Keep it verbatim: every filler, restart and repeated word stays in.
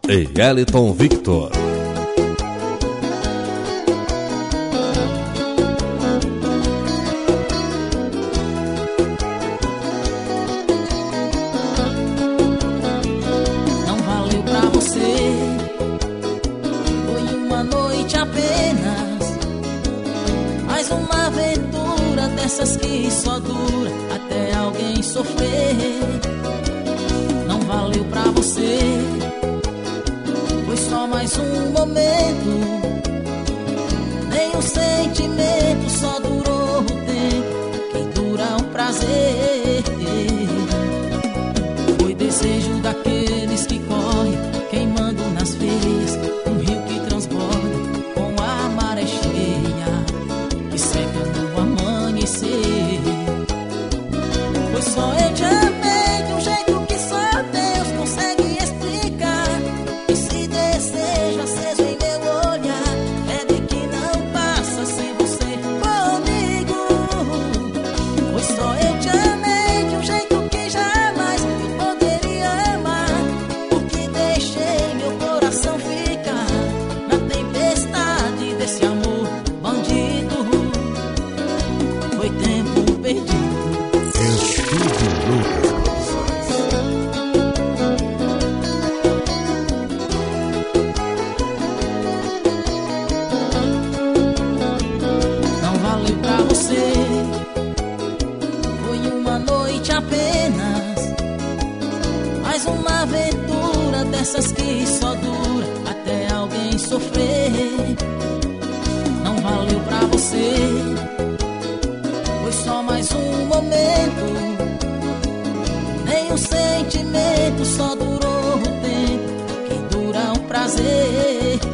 e Eliton Victor. Não valeu pra você, foi uma noite apenas, mais uma aventura dessas que só dura até alguém sofrer. Não valeu pra você, foi só mais um momento, nem o sentimento só durou o tempo que dura um prazer. Foi desejo daqueles que correm queimando nas veias, um rio que transborda com a maré cheia que seca no amanhecer. Foi só eu te amei de um jeito que só Deus consegue explicar, e se desejo aceso em meu olhar é de que não passa sem você comigo. Foi só eu te amei de um jeito que jamais eu poderia amar, porque deixei meu coração ficar na tempestade desse amor bandido. Foi tempo perdido. Não valeu pra você, foi uma noite apenas, mais uma aventura dessas que só dura até alguém sofrer. Não valeu pra você, foi só mais um momento, nem o sentimento só durou o tempo que dura um prazer.